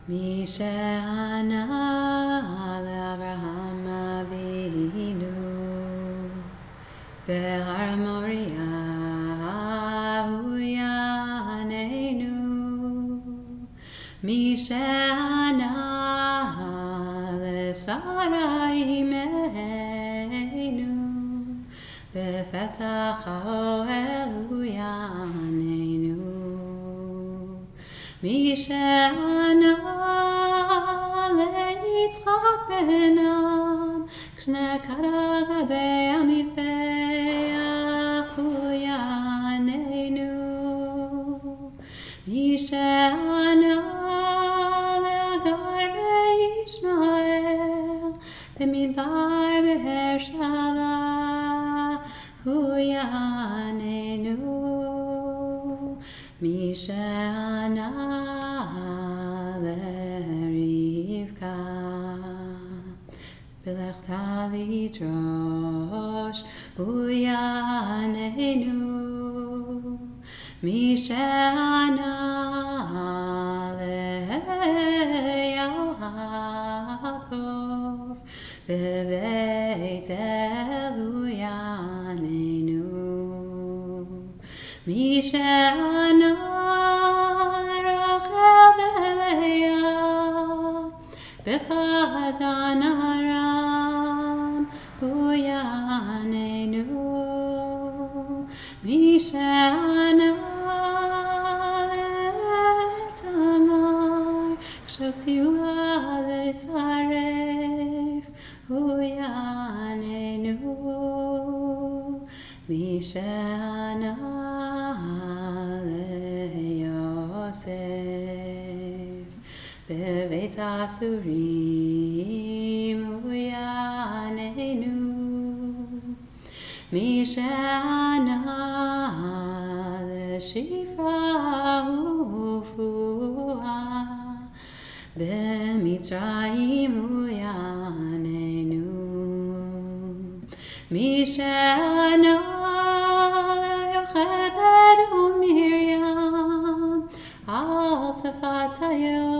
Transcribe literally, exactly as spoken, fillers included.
Mi she'ana le'Avraham Avinu Behar Moriah hu Yaneinu Mi she'ana le'Sara imeinu Befetach ha'ohel hu Yaneinu Mi she'ana le'Yitzchak benam K'shne karag ha'bei ha'mizbeach hu Yaneinu Mi she'ana le'Agar ve'Yishmael B'midbar be'Ershava hu Yaneinu Mi she'ana le'Rivka B'lechta lidrosh hu Yaneinu Mi she'ana le'Yaakov B'Beit El hu Yaneinu Mi she'ana le'Rachel ve'Leah B'Padan Aram hu Yaneinu Mi she'ana le'Tamar K'shotziua le'Saref hu Yaneinu Mi she'ana le'Yosef B'Beit Asurim hu Yaneinu Mi she'ana le'Shifra hu Fuah B'Mitzrayim hu Yaneinu Mi she'ana le'Yocheved hu Miriam Al Sefat HaYehoshua